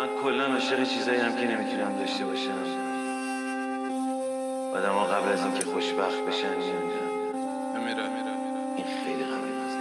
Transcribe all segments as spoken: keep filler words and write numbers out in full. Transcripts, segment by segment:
من کلا عاشق چیزایی هم که نمیتونم داشته باشم. آدم ها قبل از اینکه خوشبخت بشن میمیرن. این خیلی غمه.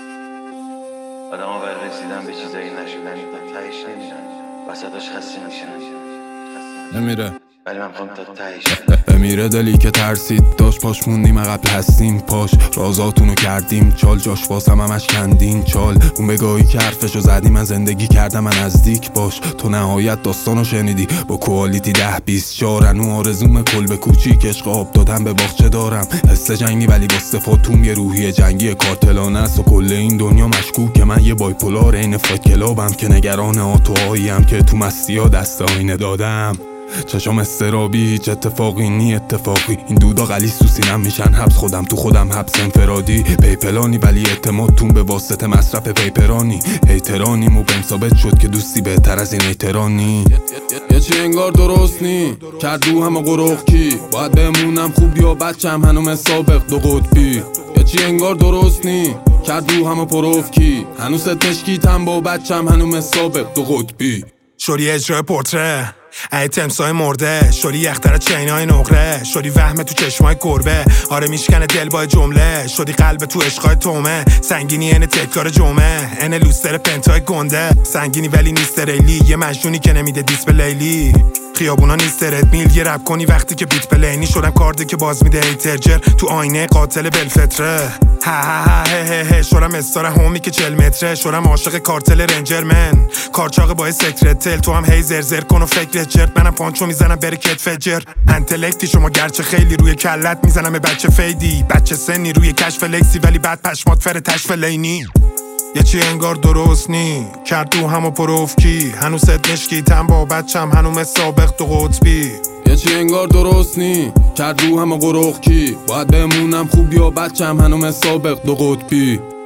آدم ها برای رسیدن به چیزایی نشدن تا تهش نمیرن، وسطاش خسته میشن نمیره، ولی من میخوام تا تهش امیره. دلی که ترسید داشت پاش موندیم عقب هستیم، پاش رازاتونو کردیم چال، جاش واسم همش کندین چال. اون بگاهی که حرفشو زدی من زندگی کردم من نزدیک باش. تو نهایت داستانو شنیدی با کوالیتی ده بیست چارن. و آرزوم کل به کوچیک عشق آب دادم به باغچه دارم. حس جنگی ولی با صفاتوم یه روحی جنگی کارتلانه است. و کل این دنیا مشکوک من یه بایپولار این فایت کلابم، که نگران آتوهاییم که تو مستی دست آینه دادم. چشم استرابی هیچ اتفاقی نی اتفاقی، این دودا غلیظ تو سینم میشن حبس، خودم تو خودم حبس انفرادی. پیپلانی ولی اعتمادتون به واسطه مصرف پیپرانی. هیترانیم و بهم ثابت شد که دوستی بهتر از این هیترانی. یه چی انگار درست نی کرد رو همه قروخ کی، باید بمونم خوب یا بچم هنوم سابق دو قطبی. یه چی انگار درست نی کرد رو همه پروف کی، هنوز تشکیتم با بچم هنوم سابق دو قطبی. شوری اجرای پورتره ای تمسای مرده، شوری یختر چینای نقره، شوری وهم تو چشمای گربه، آره میشکنه دل با جمله، شوری قلب تو عشقای تومه، سنگینی این تکرار جمعه، این لوستر پنتای گنده، سنگینی ولی نیست ریلی، یه مجنونی که نمیده دیسپ لیلی. خیابونا نیست ردمیل، یه رپ کنی وقتی که بیت پلینی، شدم کارده که باز میده هیترجر تو آینه قاتل بلفتره. ها ها ها هه هه شدم استار هومی که چل متره، شدم عاشق کارتل رنجر من، کارچاق با سکرت تل، تو هم هی زرزر کن و فکر چرت، منم پانچو میزنم بره کت فجر. انتلکتی شما گرچه خیلی روی کلت میزنم به بچه فیدی، بچه سنی روی کشف لکسی ولی بعد پشمات فر تشف لینی. یه چی انگار درست نی کرد تو همو پروف کی، هنوز ست نشکیتم با بچم هنوم سابق دو قطبی. یه چی انگار درست نی کرد رو همه قروخ کی، باید بمونم خوب یا بچم هنوم سابق دو قطبی.